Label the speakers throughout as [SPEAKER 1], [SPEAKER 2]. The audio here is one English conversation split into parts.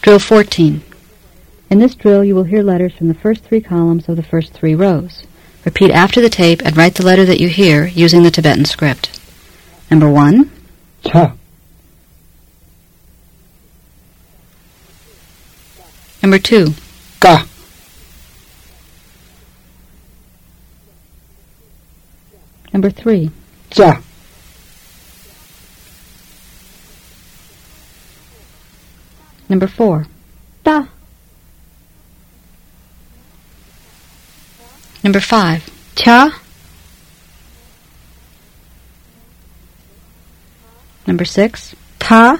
[SPEAKER 1] Drill 14. In this drill, you will hear letters from the first 3 columns of the first 3 rows. Repeat after the tape and write the letter that you hear using the Tibetan script. Number 1.
[SPEAKER 2] Cha.
[SPEAKER 1] Number 2.
[SPEAKER 2] Ka.
[SPEAKER 1] Number 3.
[SPEAKER 2] Cha.
[SPEAKER 1] Number 4.
[SPEAKER 3] Ta.
[SPEAKER 1] Number 5.
[SPEAKER 3] Cha.
[SPEAKER 1] Number 6.
[SPEAKER 3] Ta.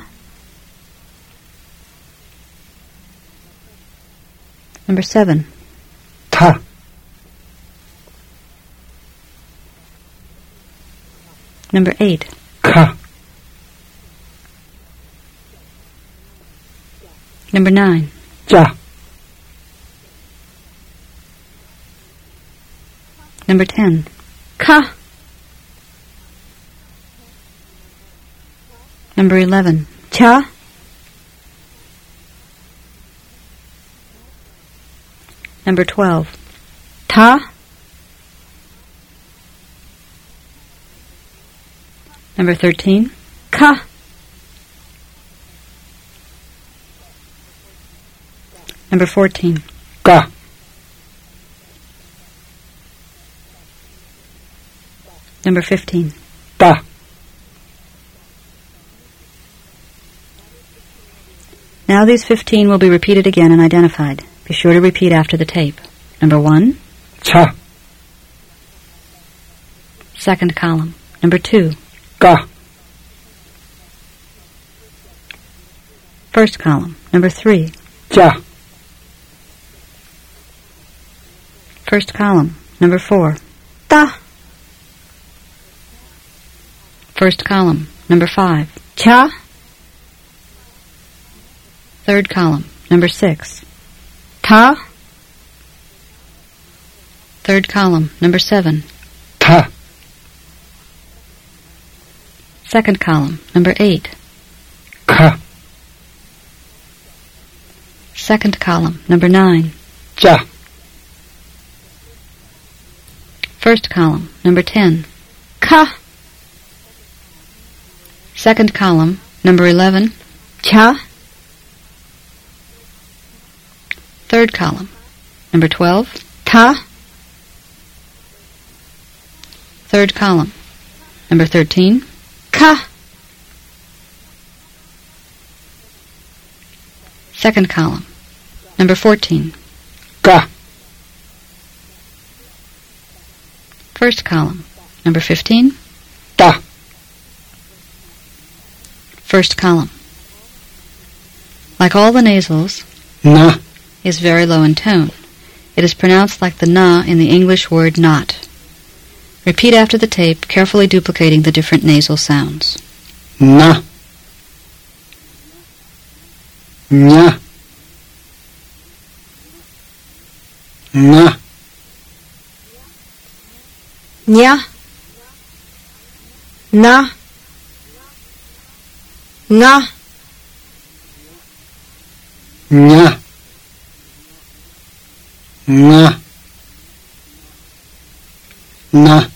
[SPEAKER 1] Number 7.
[SPEAKER 2] Ta.
[SPEAKER 1] Number 8.
[SPEAKER 2] Ka.
[SPEAKER 1] Number 9.
[SPEAKER 2] Cha.
[SPEAKER 1] Number 10.
[SPEAKER 3] Ka.
[SPEAKER 1] Number 11.
[SPEAKER 3] Cha.
[SPEAKER 1] Number 12.
[SPEAKER 3] Ta.
[SPEAKER 1] Number 13.
[SPEAKER 3] Ka.
[SPEAKER 1] Number 14.
[SPEAKER 2] Ka.
[SPEAKER 1] Number 15.
[SPEAKER 2] Ta.
[SPEAKER 1] Now these 15 will be repeated again and identified. Be sure to repeat after the tape. Number 1.
[SPEAKER 2] Cha.
[SPEAKER 1] Second column. Number 2.
[SPEAKER 2] Ka.
[SPEAKER 1] First column. Number 3.
[SPEAKER 2] Cha.
[SPEAKER 1] First column. Number 4.
[SPEAKER 3] Ta.
[SPEAKER 1] First column. Number 5.
[SPEAKER 3] Cha.
[SPEAKER 1] Third column. Number 6.
[SPEAKER 3] Ta.
[SPEAKER 1] Third column. Number 7.
[SPEAKER 2] Ta.
[SPEAKER 1] Second column. Number 8.
[SPEAKER 2] Ka.
[SPEAKER 1] Second column. Number 9.
[SPEAKER 2] Cha.
[SPEAKER 1] First column. Number 10.
[SPEAKER 3] Ka.
[SPEAKER 1] Second column. Number 11.
[SPEAKER 3] Cha.
[SPEAKER 1] Third column. Number 12.
[SPEAKER 3] Ta.
[SPEAKER 1] Third column. Number 13.
[SPEAKER 3] Ka.
[SPEAKER 1] Second column. Number 14.
[SPEAKER 2] Ka.
[SPEAKER 1] First column. Number 15.
[SPEAKER 2] Ta.
[SPEAKER 1] First column. Like all the nasals,
[SPEAKER 2] Na.
[SPEAKER 1] is very low in tone. It is pronounced like the na in the English word not. Repeat after the tape, carefully duplicating the different nasal sounds.
[SPEAKER 2] Na. Nya. Na.
[SPEAKER 3] Nya. Na. Nga.
[SPEAKER 2] Nya. Nga. Na.